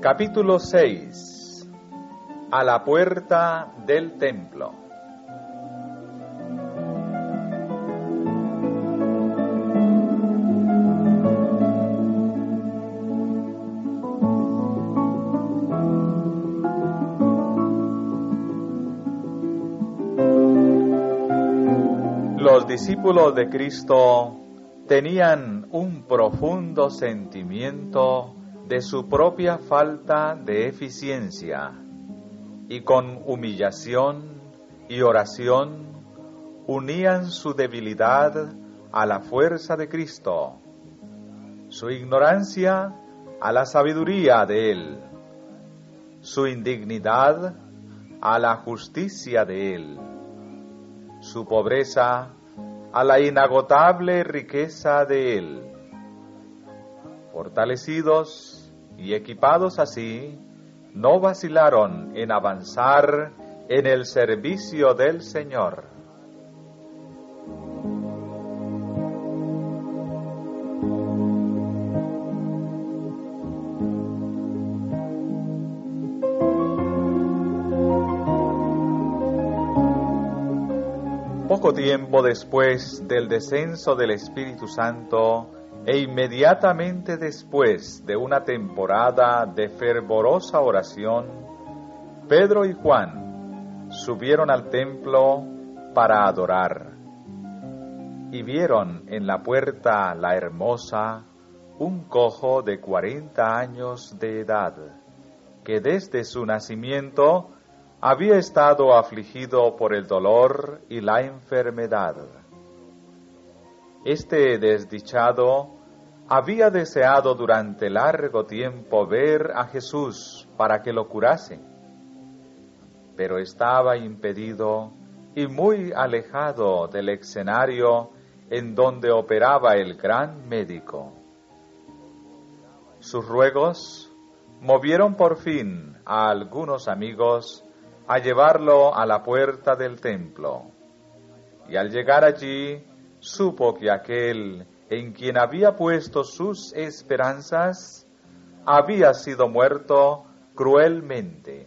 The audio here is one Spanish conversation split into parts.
Capítulo 6. A la puerta del templo. Los discípulos de Cristo tenían un profundo sentimiento de su propia falta de eficiencia y con humillación y oración unían su debilidad a la fuerza de Cristo, su ignorancia a la sabiduría de Él, su indignidad a la justicia de Él, su pobreza a la inagotable riqueza de Él. Fortalecidos y equipados así, no vacilaron en avanzar en el servicio del Señor. Poco tiempo después del descenso del Espíritu Santo, e inmediatamente después de una temporada de fervorosa oración, Pedro y Juan subieron al templo para adorar, y vieron en la puerta la hermosa un cojo de 40 años de edad, que desde su nacimiento había estado afligido por el dolor y la enfermedad. Este desdichado había deseado durante largo tiempo ver a Jesús para que lo curase, pero estaba impedido y muy alejado del escenario en donde operaba el gran médico. Sus ruegos movieron por fin a algunos amigos a llevarlo a la puerta del templo, y al llegar allí supo que aquel en quien había puesto sus esperanzas había sido muerto cruelmente.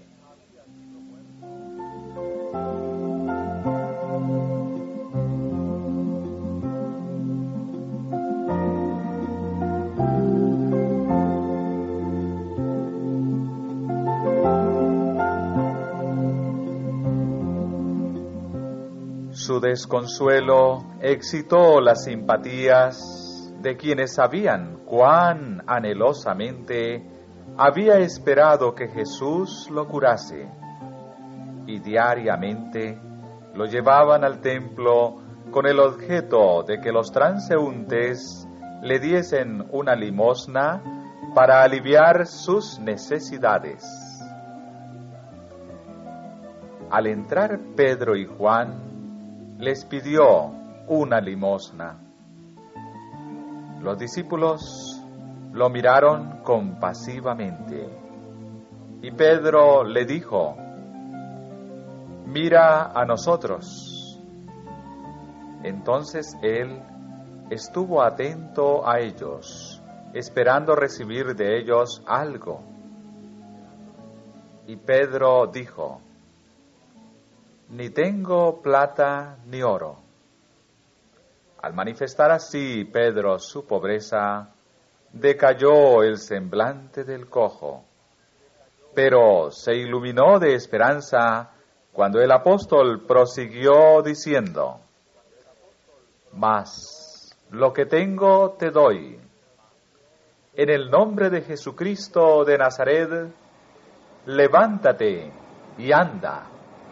Su desconsuelo excitó las simpatías de quienes sabían cuán anhelosamente había esperado que Jesús lo curase, y diariamente lo llevaban al templo con el objeto de que los transeúntes le diesen una limosna para aliviar sus necesidades. Al entrar Pedro y Juan, les pidió una limosna. Los discípulos lo miraron compasivamente, y Pedro le dijo: «Mira a nosotros». Entonces él estuvo atento a ellos, esperando recibir de ellos algo. Y Pedro dijo: «Ni tengo plata ni oro». Al manifestar así Pedro su pobreza, decayó el semblante del cojo, pero se iluminó de esperanza cuando el apóstol prosiguió diciendo: «Mas lo que tengo te doy. En el nombre de Jesucristo de Nazaret, levántate y anda».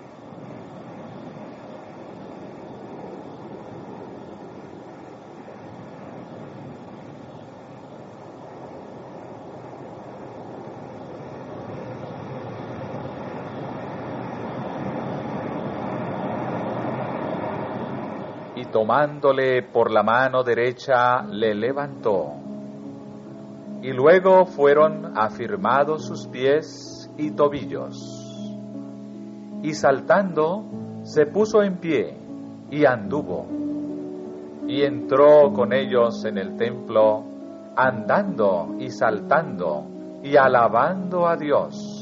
Y tomándole por la mano derecha, le levantó. Y luego fueron afirmados sus pies y tobillos. Y saltando, se puso en pie y anduvo. Y entró con ellos en el templo, andando y saltando y alabando a Dios.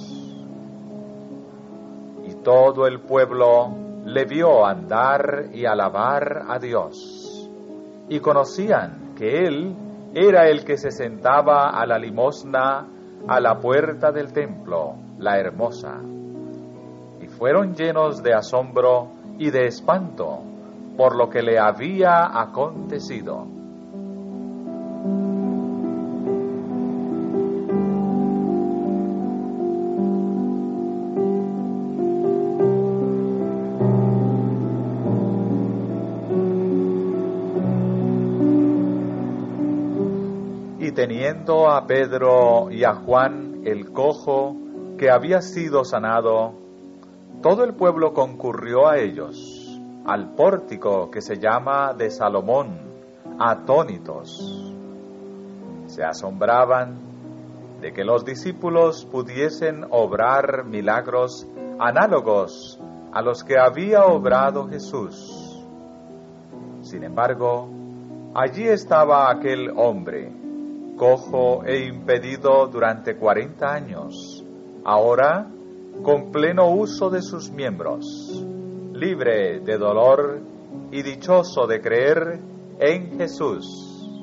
Y todo el pueblo le vio andar y alabar a Dios, y conocían que él era el que se sentaba a la limosna a la puerta del templo, la hermosa. Y fueron llenos de asombro y de espanto por lo que le había acontecido. Y teniendo a Pedro y a Juan el cojo que había sido sanado, todo el pueblo concurrió a ellos, al pórtico que se llama de Salomón, atónitos. Se asombraban de que los discípulos pudiesen obrar milagros análogos a los que había obrado Jesús. Sin embargo, allí estaba aquel hombre, cojo e impedido durante 40 años, ahora con pleno uso de sus miembros, libre de dolor y dichoso de creer en Jesús.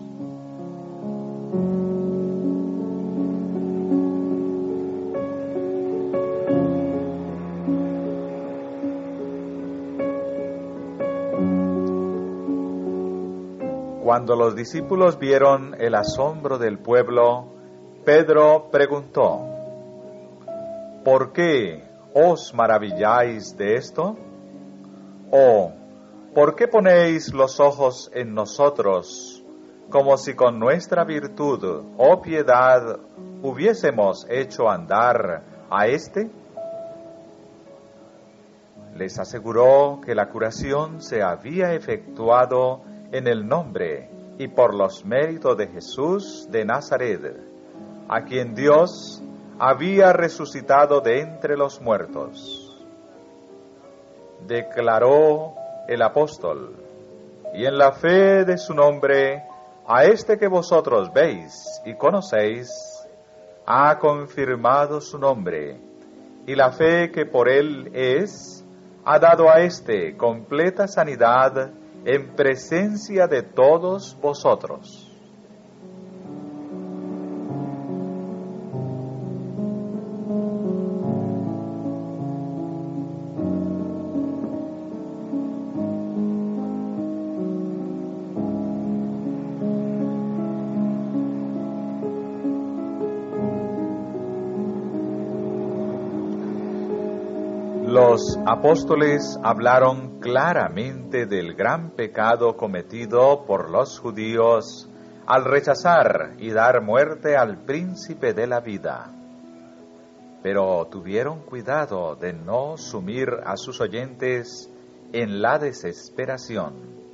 Cuando los discípulos vieron el asombro del pueblo, Pedro preguntó: ¿por qué os maravilláis de esto? ¿O por qué ponéis los ojos en nosotros, como si con nuestra virtud o piedad hubiésemos hecho andar a éste? Les aseguró que la curación se había efectuado en el nombre y por los méritos de Jesús de Nazaret, a quien Dios había resucitado de entre los muertos. Declaró el apóstol: y en la fe de su nombre, a este que vosotros veis y conocéis, ha confirmado su nombre, y la fe que por él es, ha dado a este completa sanidad en presencia de todos vosotros. Los apóstoles hablaron claramente del gran pecado cometido por los judíos al rechazar y dar muerte al príncipe de la vida. Pero tuvieron cuidado de no sumir a sus oyentes en la desesperación.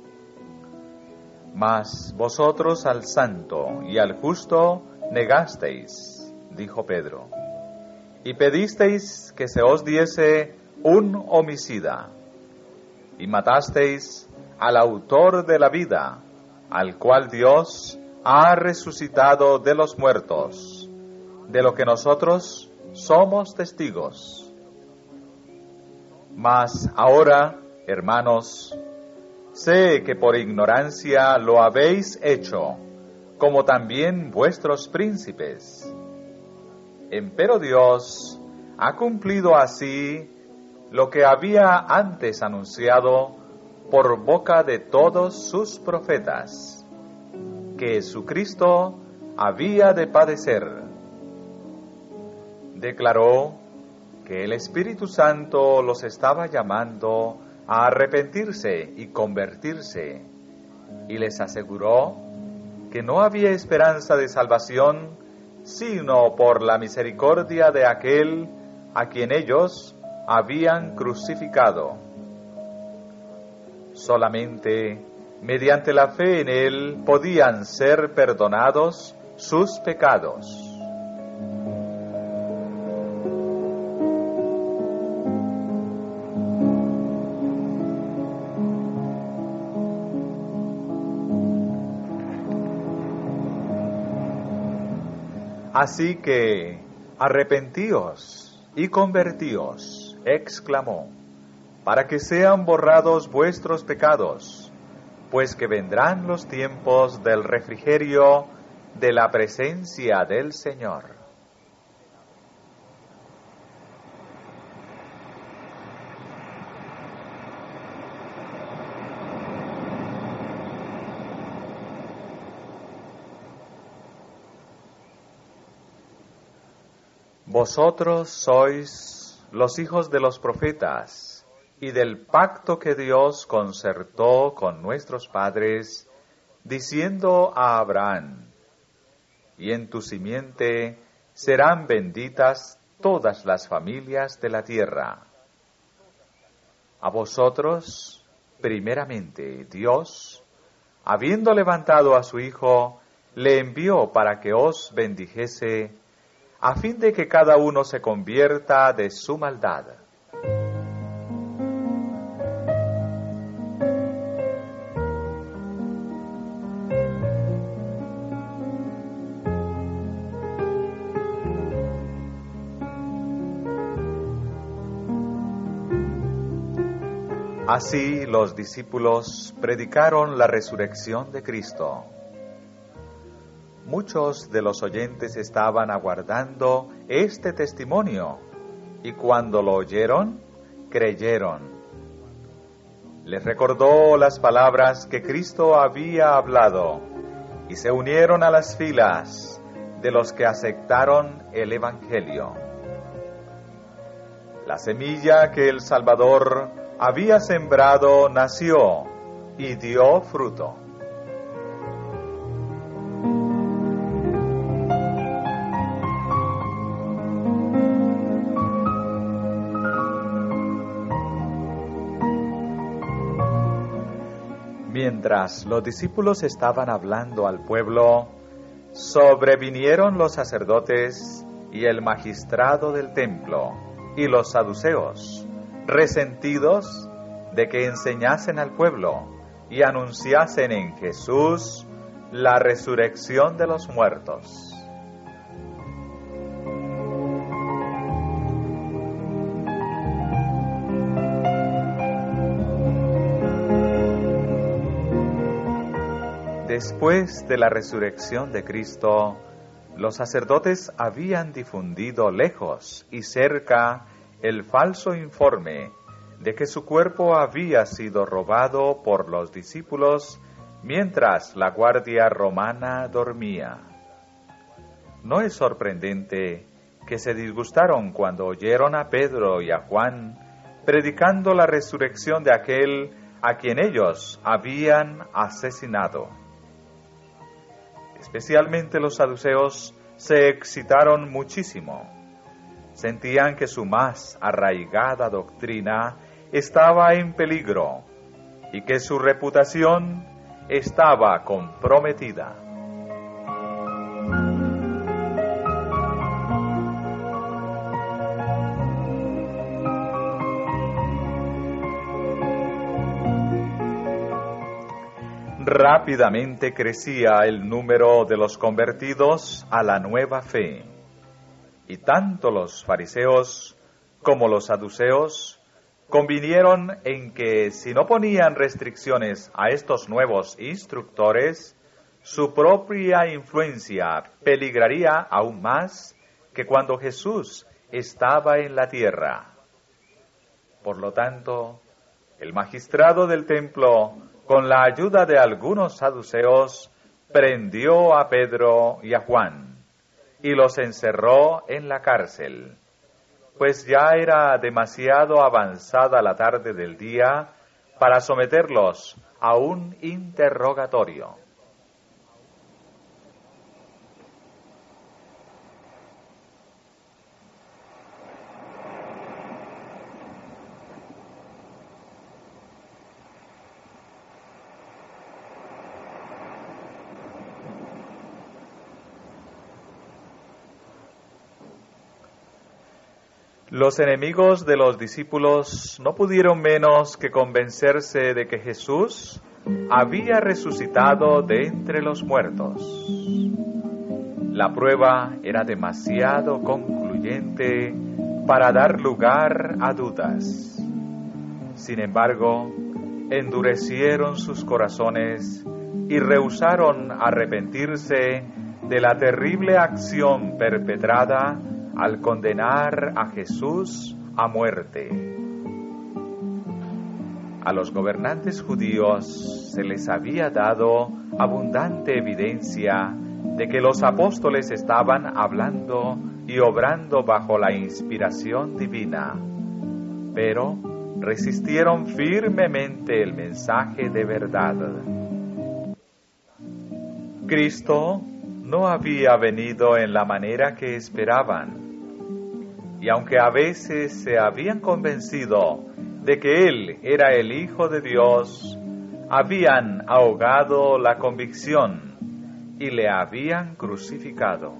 Mas vosotros al santo y al justo negasteis, dijo Pedro, y pedisteis que se os diese un homicida, y matasteis al autor de la vida, al cual Dios ha resucitado de los muertos, de lo que nosotros somos testigos. Mas ahora, hermanos, sé que por ignorancia lo habéis hecho, como también vuestros príncipes. Empero Dios ha cumplido así lo que había antes anunciado por boca de todos sus profetas, que Jesucristo había de padecer. Declaró que el Espíritu Santo los estaba llamando a arrepentirse y convertirse, y les aseguró que no había esperanza de salvación sino por la misericordia de aquel a quien ellos habían crucificado. Solamente mediante la fe en él podían ser perdonados sus pecados. Así que, arrepentíos y convertíos, exclamó, para que sean borrados vuestros pecados, pues que vendrán los tiempos del refrigerio de la presencia del Señor. Vosotros sois los hijos de los profetas y del pacto que Dios concertó con nuestros padres, diciendo a Abraham, y en tu simiente serán benditas todas las familias de la tierra. A vosotros, primeramente, Dios, habiendo levantado a su Hijo, le envió para que os bendijese, a fin de que cada uno se convierta de su maldad. Así los discípulos predicaron la resurrección de Cristo. Muchos de los oyentes estaban aguardando este testimonio, y cuando lo oyeron, creyeron. Les recordó las palabras que Cristo había hablado, y se unieron a las filas de los que aceptaron el Evangelio. La semilla que el Salvador había sembrado nació y dio fruto. Mientras los discípulos estaban hablando al pueblo, sobrevinieron los sacerdotes y el magistrado del templo y los saduceos, resentidos de que enseñasen al pueblo y anunciasen en Jesús la resurrección de los muertos. Después de la resurrección de Cristo, los sacerdotes habían difundido lejos y cerca el falso informe de que su cuerpo había sido robado por los discípulos mientras la guardia romana dormía. No es sorprendente que se disgustaron cuando oyeron a Pedro y a Juan predicando la resurrección de aquel a quien ellos habían asesinado. Especialmente los saduceos se excitaron muchísimo. Sentían que su más arraigada doctrina estaba en peligro y que su reputación estaba comprometida. Rápidamente crecía el número de los convertidos a la nueva fe, y tanto los fariseos como los saduceos convinieron en que si no ponían restricciones a estos nuevos instructores, su propia influencia peligraría aún más que cuando Jesús estaba en la tierra. Por lo tanto, el magistrado del templo, con la ayuda de algunos saduceos, prendió a Pedro y a Juan y los encerró en la cárcel, pues ya era demasiado avanzada la tarde del día para someterlos a un interrogatorio. Los enemigos de los discípulos no pudieron menos que convencerse de que Jesús había resucitado de entre los muertos. La prueba era demasiado concluyente para dar lugar a dudas. Sin embargo, endurecieron sus corazones y rehusaron arrepentirse de la terrible acción perpetrada al condenar a Jesús a muerte. A los gobernantes judíos se les había dado abundante evidencia de que los apóstoles estaban hablando y obrando bajo la inspiración divina, pero resistieron firmemente el mensaje de verdad. Cristo no había venido en la manera que esperaban, y aunque a veces se habían convencido de que Él era el Hijo de Dios, habían ahogado la convicción y le habían crucificado.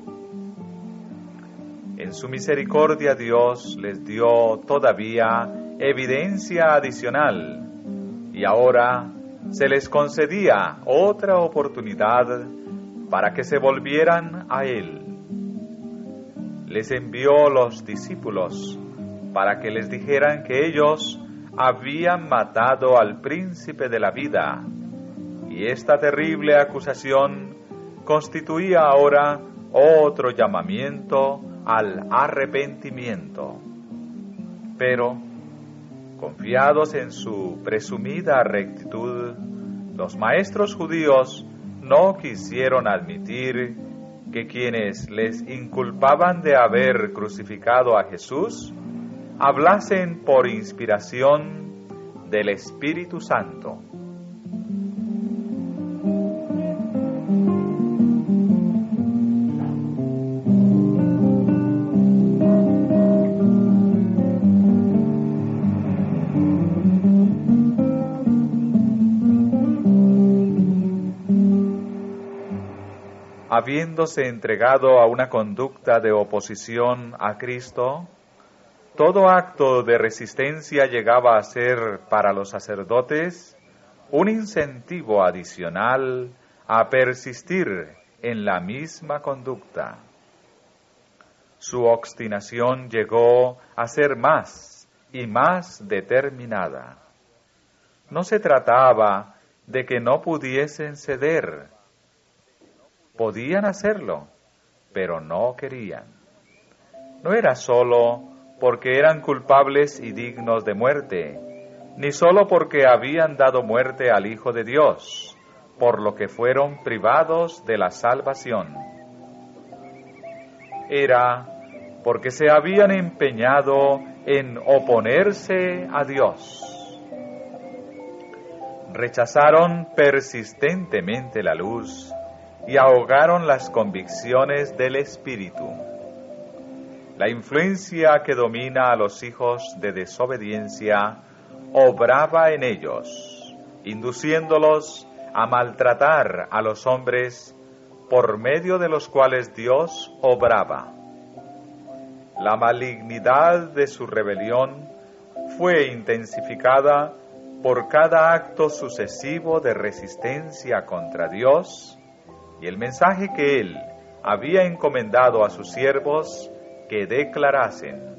En su misericordia Dios les dio todavía evidencia adicional y ahora se les concedía otra oportunidad para que se volvieran a Él. Les envió los discípulos para que les dijeran que ellos habían matado al príncipe de la vida, y esta terrible acusación constituía ahora otro llamamiento al arrepentimiento. Pero, confiados en su presumida rectitud, los maestros judíos no quisieron admitir que quienes les inculpaban de haber crucificado a Jesús hablasen por inspiración del Espíritu Santo. Habiéndose entregado a una conducta de oposición a Cristo, todo acto de resistencia llegaba a ser para los sacerdotes un incentivo adicional a persistir en la misma conducta. Su obstinación llegó a ser más y más determinada. No se trataba de que no pudiesen ceder. Podían hacerlo, pero no querían. No era solo porque eran culpables y dignos de muerte, ni solo porque habían dado muerte al Hijo de Dios, por lo que fueron privados de la salvación. Era porque se habían empeñado en oponerse a Dios. Rechazaron persistentemente la luz y ahogaron las convicciones del Espíritu. La influencia que domina a los hijos de desobediencia obraba en ellos, induciéndolos a maltratar a los hombres por medio de los cuales Dios obraba. La malignidad de su rebelión fue intensificada por cada acto sucesivo de resistencia contra Dios y el mensaje que Él había encomendado a sus siervos que declarasen.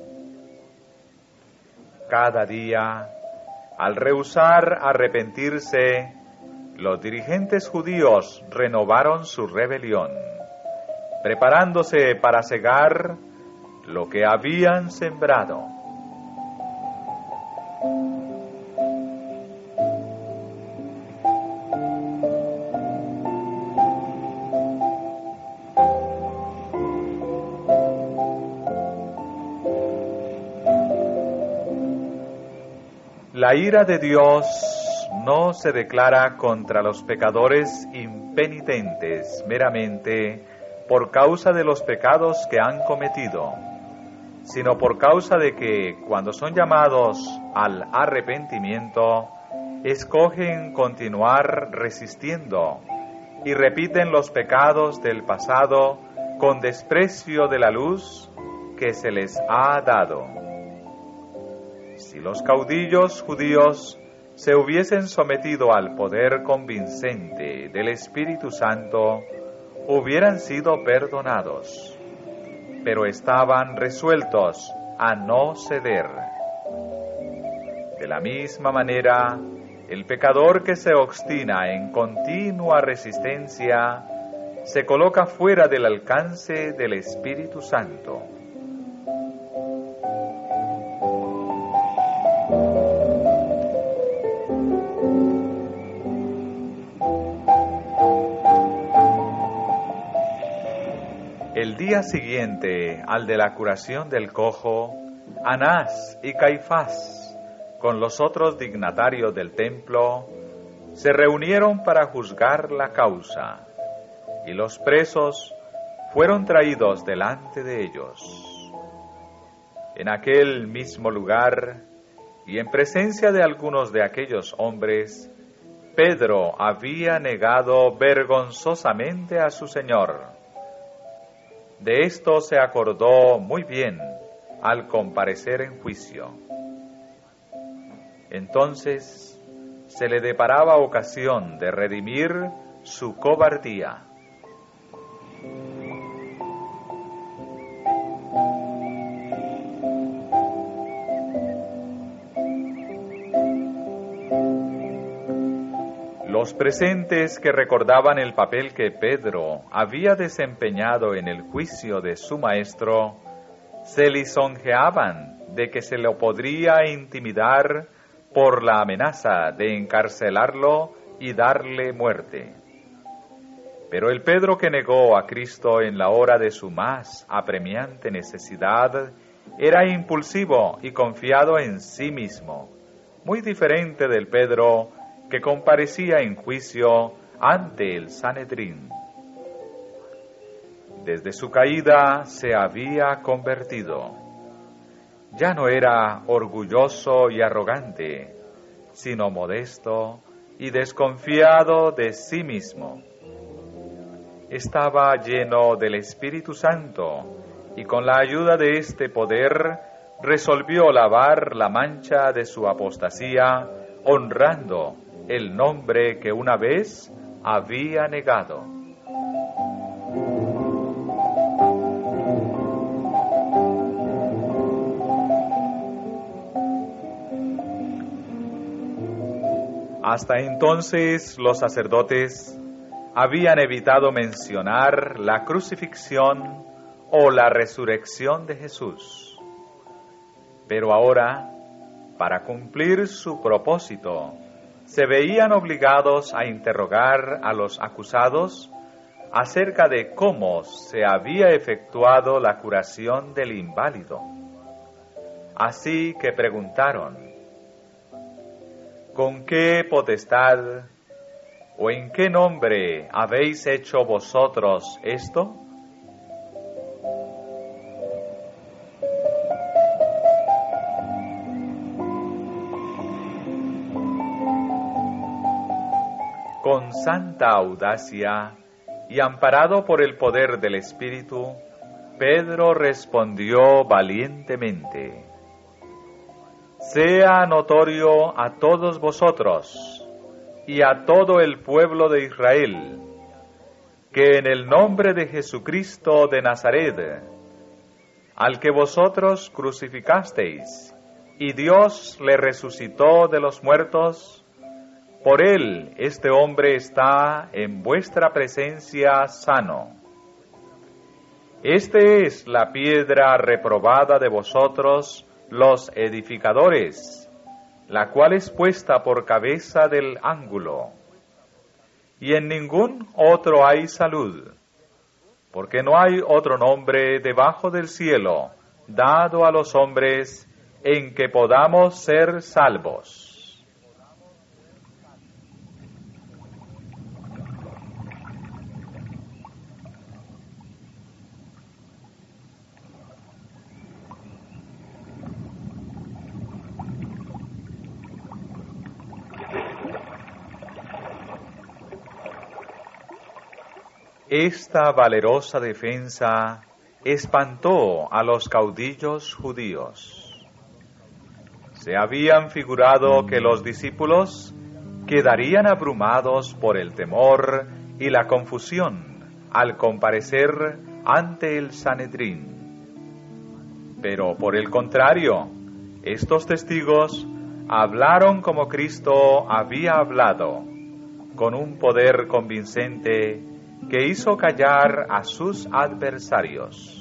Cada día, al rehusar arrepentirse, los dirigentes judíos renovaron su rebelión, preparándose para cegar lo que habían sembrado. La ira de Dios no se declara contra los pecadores impenitentes meramente por causa de los pecados que han cometido, sino por causa de que, cuando son llamados al arrepentimiento, escogen continuar resistiendo y repiten los pecados del pasado con desprecio de la luz que se les ha dado. Si los caudillos judíos se hubiesen sometido al poder convincente del Espíritu Santo, hubieran sido perdonados, pero estaban resueltos a no ceder. De la misma manera, el pecador que se obstina en continua resistencia se coloca fuera del alcance del Espíritu Santo. El día siguiente al de la curación del cojo, Anás y Caifás, con los otros dignatarios del templo, se reunieron para juzgar la causa, y los presos fueron traídos delante de ellos. En aquel mismo lugar, y en presencia de algunos de aquellos hombres, Pedro había negado vergonzosamente a su Señor. De esto se acordó muy bien al comparecer en juicio. Entonces se le deparaba ocasión de redimir su cobardía. Los presentes, que recordaban el papel que Pedro había desempeñado en el juicio de su maestro, se lisonjeaban de que se lo podría intimidar por la amenaza de encarcelarlo y darle muerte. Pero el Pedro que negó a Cristo en la hora de su más apremiante necesidad era impulsivo y confiado en sí mismo, muy diferente del Pedro que comparecía en juicio ante el Sanedrín. Desde su caída se había convertido. Ya no era orgulloso y arrogante, sino modesto y desconfiado de sí mismo. Estaba lleno del Espíritu Santo y con la ayuda de este poder resolvió lavar la mancha de su apostasía, honrando el nombre que una vez había negado. Hasta entonces los sacerdotes habían evitado mencionar la crucifixión o la resurrección de Jesús. Pero ahora, para cumplir su propósito, se veían obligados a interrogar a los acusados acerca de cómo se había efectuado la curación del inválido. Así que preguntaron: ¿con qué potestad o en qué nombre habéis hecho vosotros esto? Con santa audacia y amparado por el poder del Espíritu, Pedro respondió valientemente: sea notorio a todos vosotros y a todo el pueblo de Israel que en el nombre de Jesucristo de Nazaret, al que vosotros crucificasteis y Dios le resucitó de los muertos, por él este hombre está en vuestra presencia sano. Esta es la piedra reprobada de vosotros, los edificadores, la cual es puesta por cabeza del ángulo. Y en ningún otro hay salud, porque no hay otro nombre debajo del cielo dado a los hombres en que podamos ser salvos. Esta valerosa defensa espantó a los caudillos judíos. Se habían figurado que los discípulos quedarían abrumados por el temor y la confusión al comparecer ante el Sanedrín. Pero por el contrario, estos testigos hablaron como Cristo había hablado, con un poder convincente que hizo callar a sus adversarios.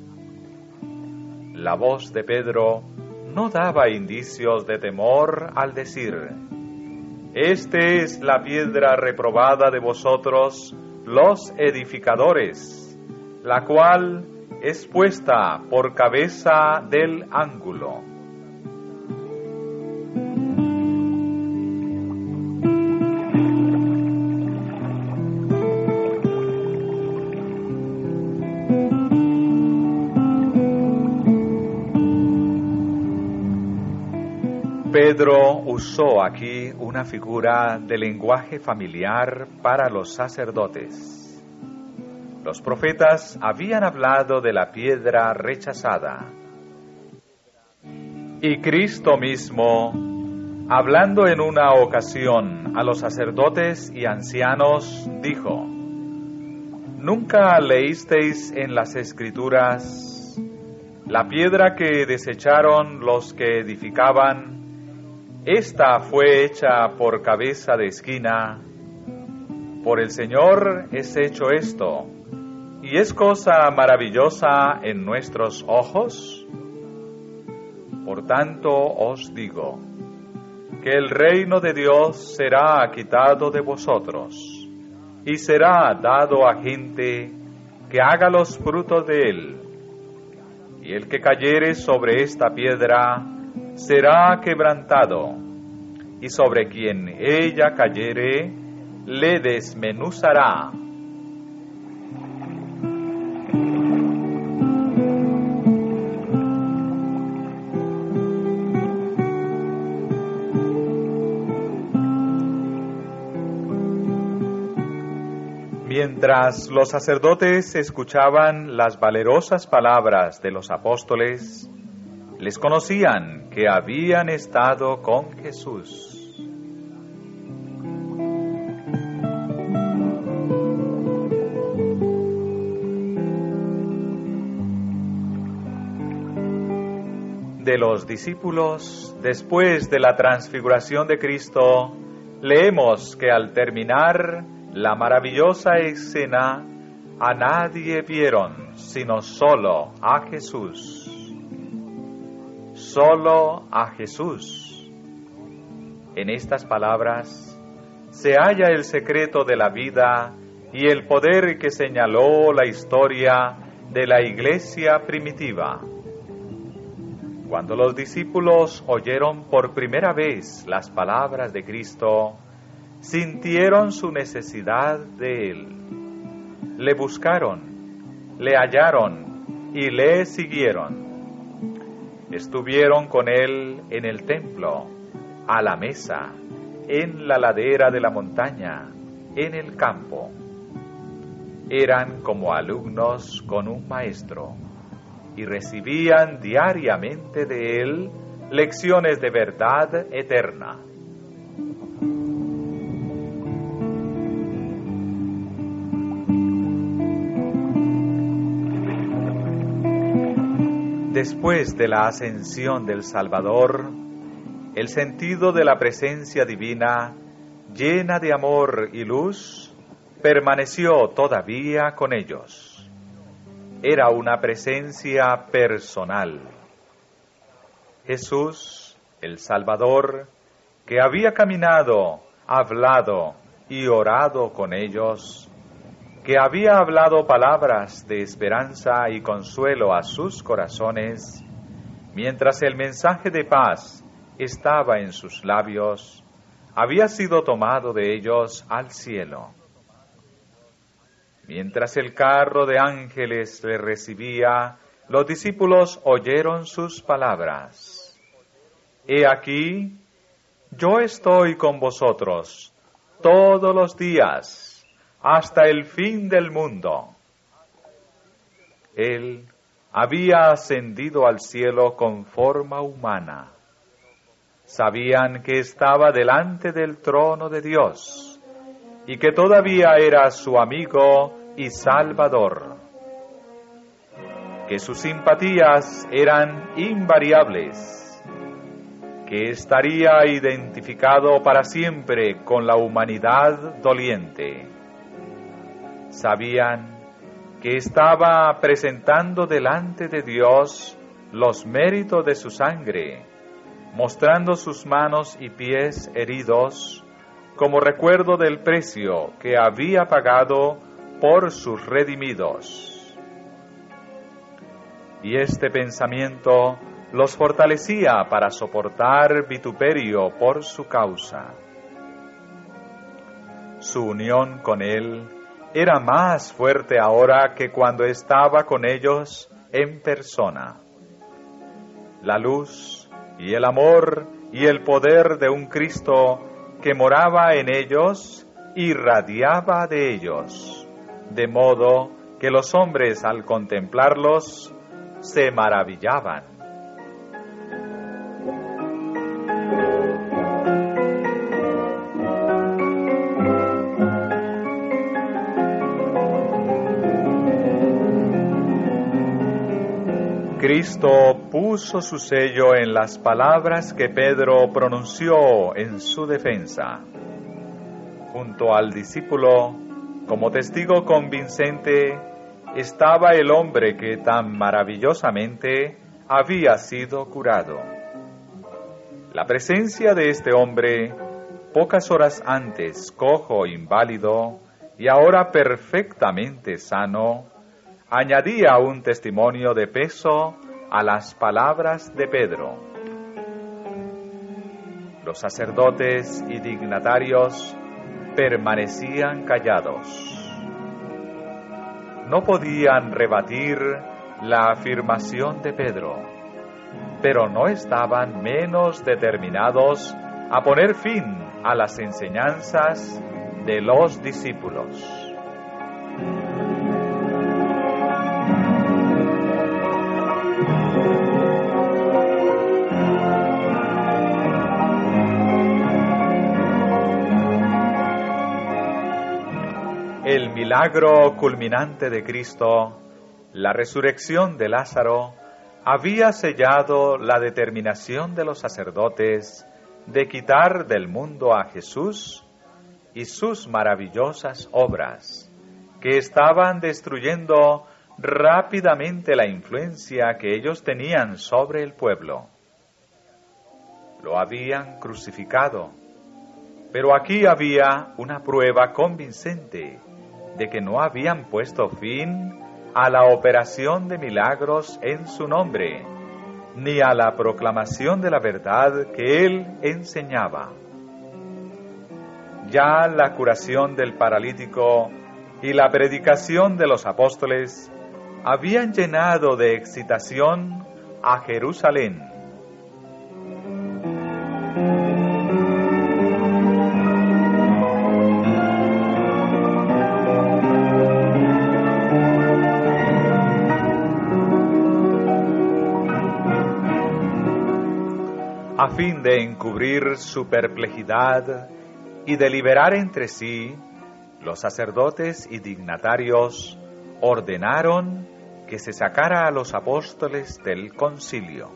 La voz de Pedro no daba indicios de temor al decir: «Este es la piedra reprobada de vosotros, los edificadores, la cual es puesta por cabeza del ángulo». Pedro usó aquí una figura de lenguaje familiar para los sacerdotes. Los profetas habían hablado de la piedra rechazada. Y Cristo mismo, hablando en una ocasión a los sacerdotes y ancianos, dijo: ¿Nunca leísteis en las Escrituras: la piedra que desecharon los que edificaban, esta fue hecha por cabeza de esquina? Por el Señor es hecho esto, y es cosa maravillosa en nuestros ojos? Por tanto os digo, que el reino de Dios será quitado de vosotros, y será dado a gente que haga los frutos de él. Y el que cayere sobre esta piedra será quebrantado, y sobre quien ella cayere, le desmenuzará. Mientras los sacerdotes escuchaban las valerosas palabras de los apóstoles, les conocían que habían estado con Jesús. De los discípulos, después de la transfiguración de Cristo, leemos que al terminar la maravillosa escena, a nadie vieron sino solo a Jesús. Solo a Jesús. En estas palabras se halla el secreto de la vida y el poder que señaló la historia de la iglesia primitiva. Cuando los discípulos oyeron por primera vez las palabras de Cristo, sintieron su necesidad de Él. Le buscaron, le hallaron y le siguieron. Estuvieron con Él en el templo, a la mesa, en la ladera de la montaña, en el campo. Eran como alumnos con un maestro y recibían diariamente de Él lecciones de verdad eterna. Después de la ascensión del Salvador, el sentido de la presencia divina, llena de amor y luz, permaneció todavía con ellos. Era una presencia personal. Jesús, el Salvador, que había caminado, hablado y orado con ellos, que había hablado palabras de esperanza y consuelo a sus corazones, mientras el mensaje de paz estaba en sus labios, había sido tomado de ellos al cielo. Mientras el carro de ángeles le recibía, los discípulos oyeron sus palabras: He aquí, yo estoy con vosotros todos los días, hasta el fin del mundo. Él había ascendido al cielo con forma humana. Sabían que estaba delante del trono de Dios y que todavía era su amigo y Salvador, que sus simpatías eran invariables, que estaría identificado para siempre con la humanidad doliente. Sabían que estaba presentando delante de Dios los méritos de su sangre, mostrando sus manos y pies heridos como recuerdo del precio que había pagado por sus redimidos. Y este pensamiento los fortalecía para soportar vituperio por su causa. Su unión con Él era más fuerte ahora que cuando estaba con ellos en persona. La luz y el amor y el poder de un Cristo que moraba en ellos irradiaba de ellos, de modo que los hombres al contemplarlos se maravillaban. Cristo puso su sello en las palabras que Pedro pronunció en su defensa. Junto al discípulo, como testigo convincente, estaba el hombre que tan maravillosamente había sido curado. La presencia de este hombre, pocas horas antes cojo e inválido, y ahora perfectamente sano, añadía un testimonio de peso a las palabras de Pedro. Los sacerdotes y dignatarios permanecían callados. No podían rebatir la afirmación de Pedro, pero no estaban menos determinados a poner fin a las enseñanzas de los discípulos. El milagro culminante de Cristo, la resurrección de Lázaro, había sellado la determinación de los sacerdotes de quitar del mundo a Jesús y sus maravillosas obras, que estaban destruyendo rápidamente la influencia que ellos tenían sobre el pueblo. Lo habían crucificado, pero aquí había una prueba convincente de que no habían puesto fin a la operación de milagros en su nombre, ni a la proclamación de la verdad que él enseñaba. Ya la curación del paralítico y la predicación de los apóstoles habían llenado de excitación a Jerusalén. A fin de encubrir su perplejidad y deliberar entre sí, los sacerdotes y dignatarios ordenaron que se sacara a los apóstoles del concilio.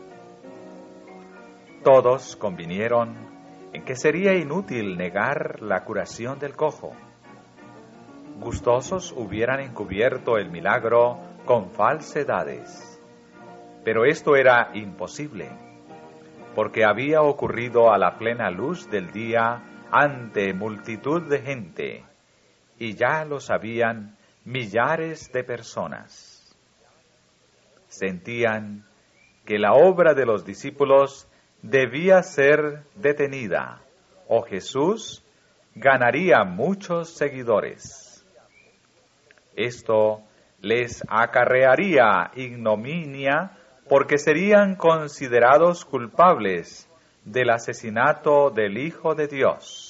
Todos convinieron en que sería inútil negar la curación del cojo. Gustosos hubieran encubierto el milagro con falsedades, pero esto era imposible, porque había ocurrido a la plena luz del día ante multitud de gente, y ya lo sabían millares de personas. Sentían que la obra de los discípulos debía ser detenida, o Jesús ganaría muchos seguidores. Esto les acarrearía ignominia, porque serían considerados culpables del asesinato del Hijo de Dios.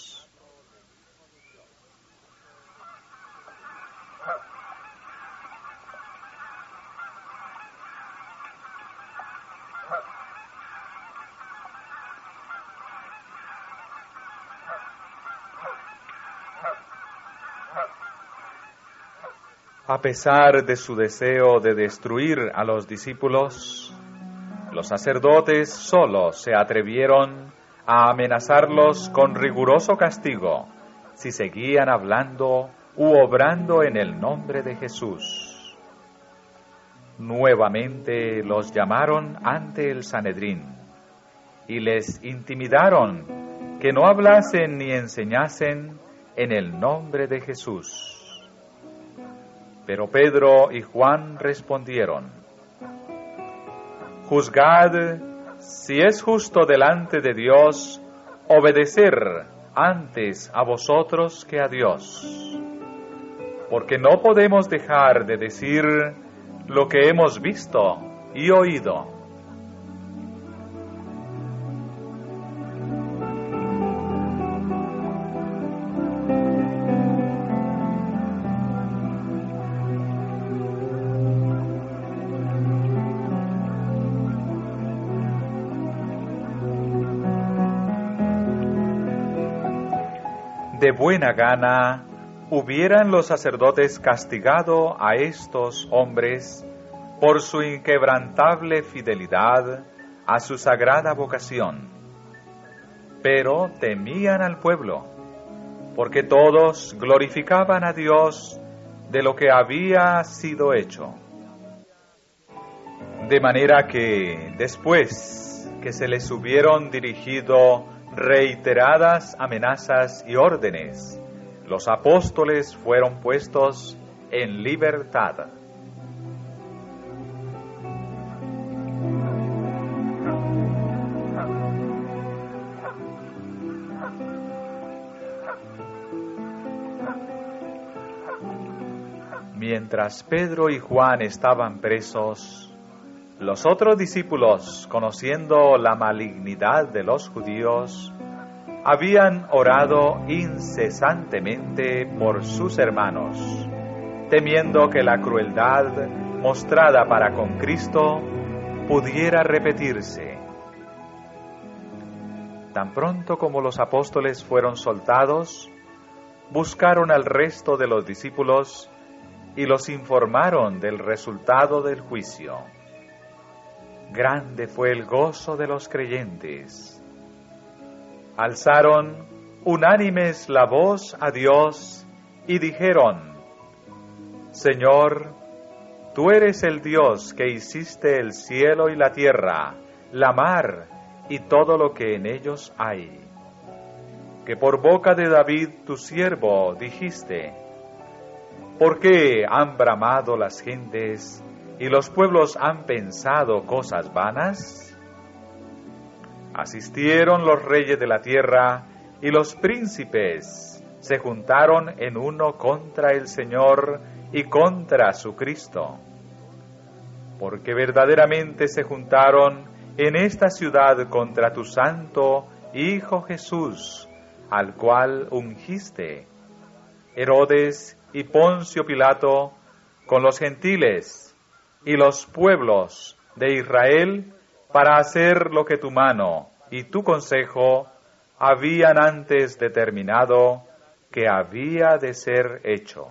A pesar de su deseo de destruir a los discípulos, los sacerdotes solo se atrevieron a amenazarlos con riguroso castigo si seguían hablando u obrando en el nombre de Jesús. Nuevamente los llamaron ante el Sanedrín y les intimidaron que no hablasen ni enseñasen en el nombre de Jesús. Pero Pedro y Juan respondieron: Juzgad si es justo delante de Dios obedecer antes a vosotros que a Dios, porque no podemos dejar de decir lo que hemos visto y oído. De buena gana hubieran los sacerdotes castigado a estos hombres por su inquebrantable fidelidad a su sagrada vocación, pero temían al pueblo, porque todos glorificaban a Dios de lo que había sido hecho. De manera que, después que se les hubieron dirigido reiteradas amenazas y órdenes, los apóstoles fueron puestos en libertad. Mientras Pedro y Juan estaban presos, los otros discípulos, conociendo la malignidad de los judíos, habían orado incesantemente por sus hermanos, temiendo que la crueldad mostrada para con Cristo pudiera repetirse. Tan pronto como los apóstoles fueron soltados, buscaron al resto de los discípulos y los informaron del resultado del juicio. Grande fue el gozo de los creyentes. Alzaron unánimes la voz a Dios y dijeron: Señor, tú eres el Dios que hiciste el cielo y la tierra, la mar y todo lo que en ellos hay. Que por boca de David tu siervo dijiste: ¿por qué han bramado las gentes y los pueblos han pensado cosas vanas? Asistieron los reyes de la tierra y los príncipes se juntaron en uno contra el Señor y contra su Cristo. Porque verdaderamente se juntaron en esta ciudad contra tu santo Hijo Jesús, al cual ungiste, Herodes y Poncio Pilato, con los gentiles y los pueblos de Israel, para hacer lo que tu mano y tu consejo habían antes determinado que había de ser hecho.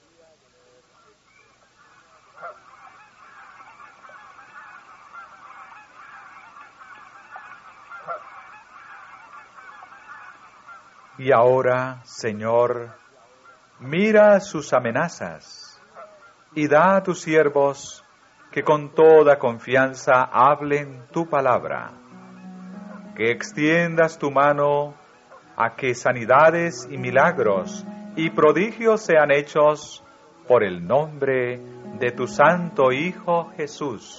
Y ahora, Señor, mira sus amenazas y da a tus siervos que con toda confianza hablen tu palabra, que extiendas tu mano a que sanidades y milagros y prodigios sean hechos por el nombre de tu santo Hijo Jesús.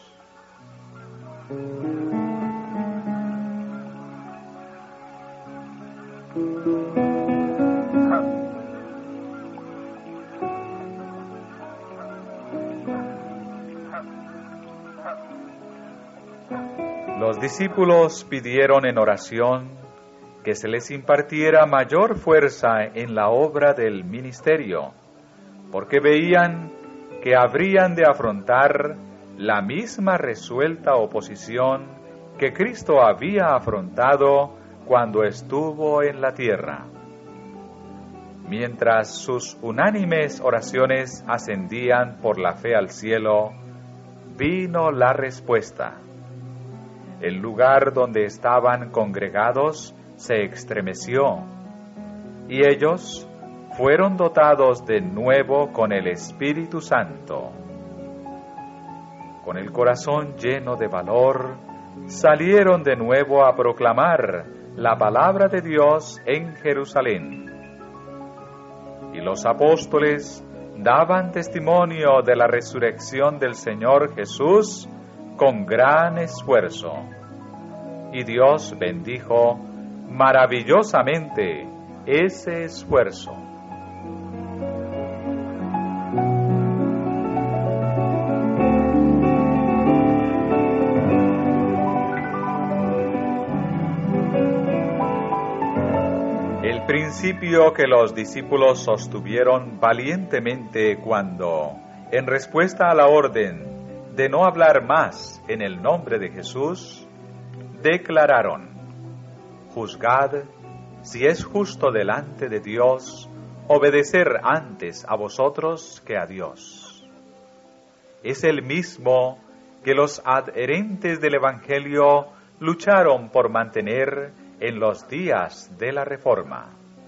Los discípulos pidieron en oración que se les impartiera mayor fuerza en la obra del ministerio, porque veían que habrían de afrontar la misma resuelta oposición que Cristo había afrontado cuando estuvo en la tierra. Mientras sus unánimes oraciones ascendían por la fe al cielo, vino la respuesta. El lugar donde estaban congregados se estremeció, y ellos fueron dotados de nuevo con el Espíritu Santo. Con el corazón lleno de valor, salieron de nuevo a proclamar la palabra de Dios en Jerusalén. Y los apóstoles daban testimonio de la resurrección del Señor Jesús con gran esfuerzo. Y Dios bendijo maravillosamente ese esfuerzo. El principio que los discípulos sostuvieron valientemente cuando, en respuesta a la orden de no hablar más en el nombre de Jesús, declararon: juzgad si es justo delante de Dios obedecer antes a vosotros que a Dios. Es el mismo que los adherentes del Evangelio lucharon por mantener en los días de la Reforma.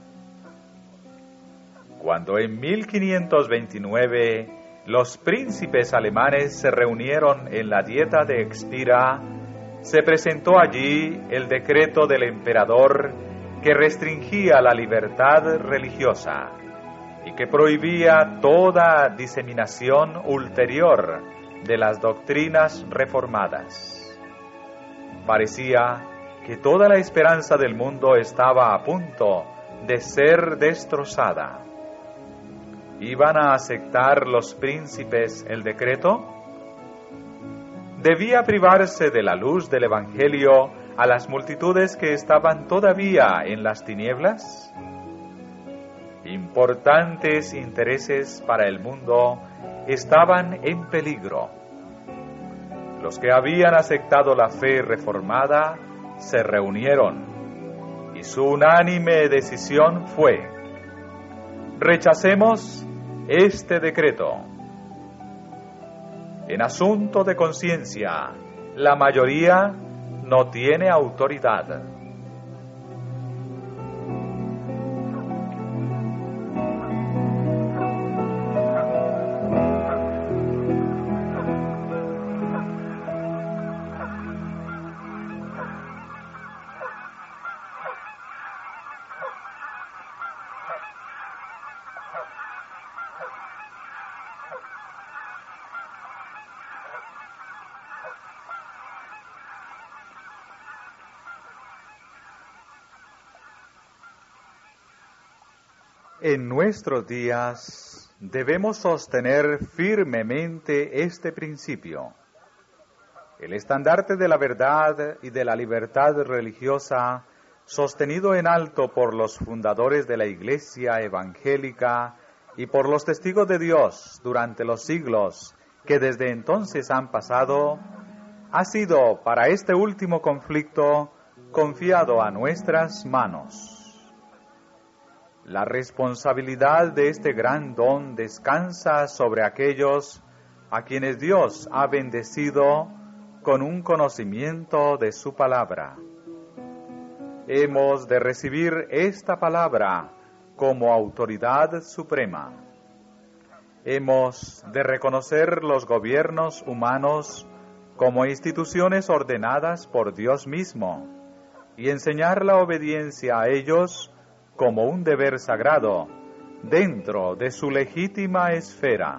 Cuando en 1529 los príncipes alemanes se reunieron en la Dieta de Expira, se presentó allí el decreto del emperador que restringía la libertad religiosa y que prohibía toda diseminación ulterior de las doctrinas reformadas. Parecía que toda la esperanza del mundo estaba a punto de ser destrozada. ¿Iban a aceptar los príncipes el decreto? ¿Debía privarse de la luz del Evangelio a las multitudes que estaban todavía en las tinieblas? Importantes intereses para el mundo estaban en peligro. Los que habían aceptado la fe reformada se reunieron y su unánime decisión fue: rechacemos este decreto. En asunto de conciencia, la mayoría no tiene autoridad. En nuestros días debemos sostener firmemente este principio. El estandarte de la verdad y de la libertad religiosa, sostenido en alto por los fundadores de la Iglesia evangélica y por los testigos de Dios durante los siglos que desde entonces han pasado, ha sido para este último conflicto confiado a nuestras manos. La responsabilidad de este gran don descansa sobre aquellos a quienes Dios ha bendecido con un conocimiento de su palabra. Hemos de recibir esta palabra como autoridad suprema. Hemos de reconocer los gobiernos humanos como instituciones ordenadas por Dios mismo y enseñar la obediencia a ellos como un deber sagrado dentro de su legítima esfera.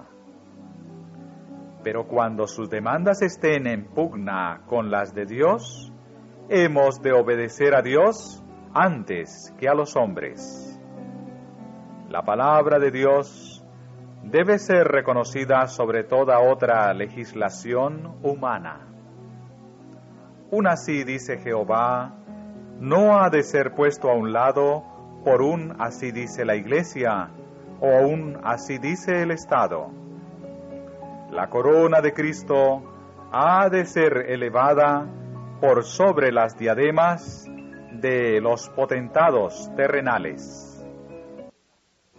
Pero cuando sus demandas estén en pugna con las de Dios, hemos de obedecer a Dios antes que a los hombres. La palabra de Dios debe ser reconocida sobre toda otra legislación humana. Un así dice Jehová no ha de ser puesto a un lado por un así dice la Iglesia o un así dice el Estado. La corona de Cristo ha de ser elevada por sobre las diademas de los potentados terrenales.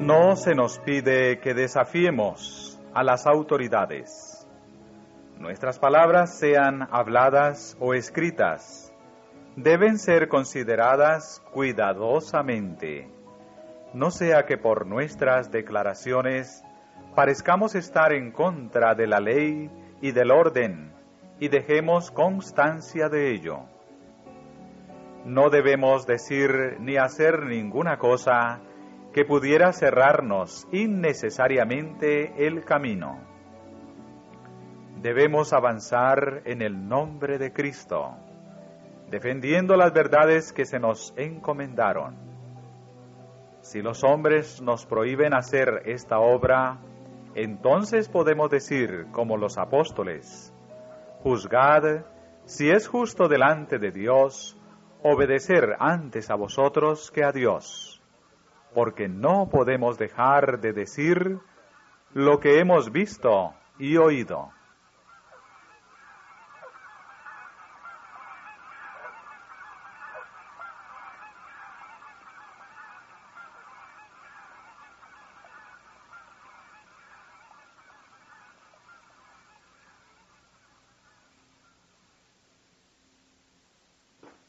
No se nos pide que desafiemos a las autoridades. Nuestras palabras, sean habladas o escritas, deben ser consideradas cuidadosamente. No sea que por nuestras declaraciones parezcamos estar en contra de la ley y del orden y dejemos constancia de ello. No debemos decir ni hacer ninguna cosa que pudiera cerrarnos innecesariamente el camino. Debemos avanzar en el nombre de Cristo, defendiendo las verdades que se nos encomendaron. Si los hombres nos prohíben hacer esta obra, entonces podemos decir, como los apóstoles: juzgad si es justo delante de Dios obedecer antes a vosotros que a Dios. Porque no podemos dejar de decir lo que hemos visto y oído.